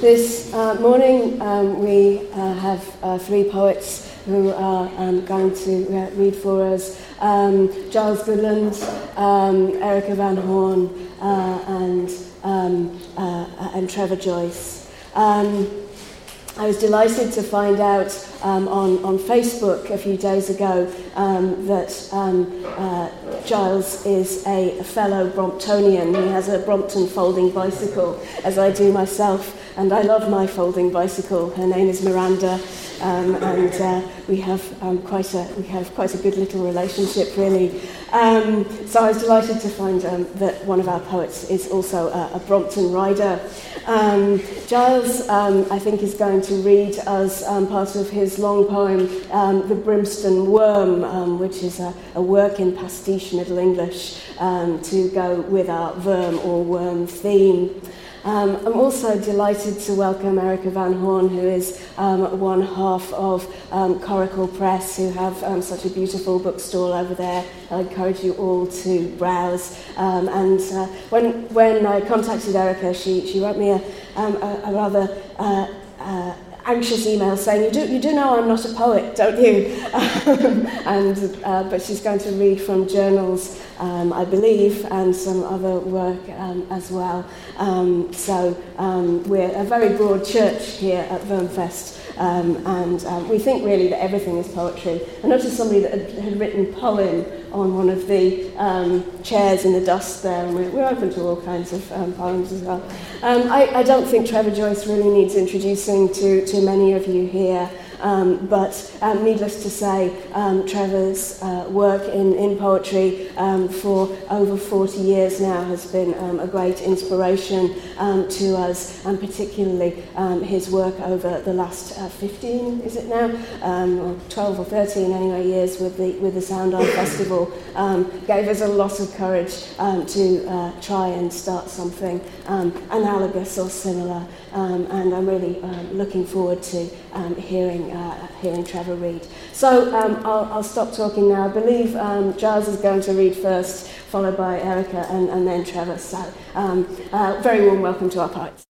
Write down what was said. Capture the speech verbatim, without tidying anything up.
This uh, morning um, we uh, have uh, three poets who are um, going to uh, read for us. Um, Giles Goodland, um, Erica Van Horn, uh, and, um, uh, and Trevor Joyce. Um, I was delighted to find out um, on, on Facebook a few days ago um, that um, uh, Giles is a fellow Bromptonian. He has a Brompton folding bicycle, as I do myself, and I love my folding bicycle. Her name is Miranda, um, and uh, we have um, quite a we have quite a good little relationship, really. Um, so I was delighted to find um, that one of our poets is also a, a Brompton rider. Um, Giles, um, I think, is going to read us um, part of his long poem, um, The Brimstone Worm, um, which is a, a work in pastiche Middle English um, to go with our verm or worm theme. Um, I'm also delighted to welcome Erica Van Horn, who is um, one half of um, Coracle Press, who have um, such a beautiful bookstall over there. I encourage you all to browse. Um, and uh, when when I contacted Erica, she, she wrote me a, um, a, a rather uh, uh, anxious email saying, you do you do know I'm not a poet, don't you? Um, and uh, but she's going to read from journals, um, I believe, and some other work um, as well. Um, so um, we're a very broad church here at Vermfest, um, and um, we think really that everything is poetry. I noticed somebody that had, had written poem on one of the um, chairs in the dust there, and we're, we're open to all kinds of um, poems as well. Um, I, I don't think Trevor Joyce really needs introducing to, to many of you here, um, but um, needless to say, um, Trevor's uh, work in, in poetry um, for over forty years now has been um, a great inspiration um, to us, and particularly um, his work over the last uh, fifteen, is it now, um, or twelve or thirteen anyway, years with the with the Sound Art Festival um, gave us a lot of courage um, to uh, try and start something um, analogous or similar, um, and I'm really um, looking forward to um, hearing uh, hearing Trevor read. So um, I'll, I'll stop talking now. I believe um, Giles is going to read first, followed by Erica, and, and then Trevor. So um, uh, very warm welcome to our poets.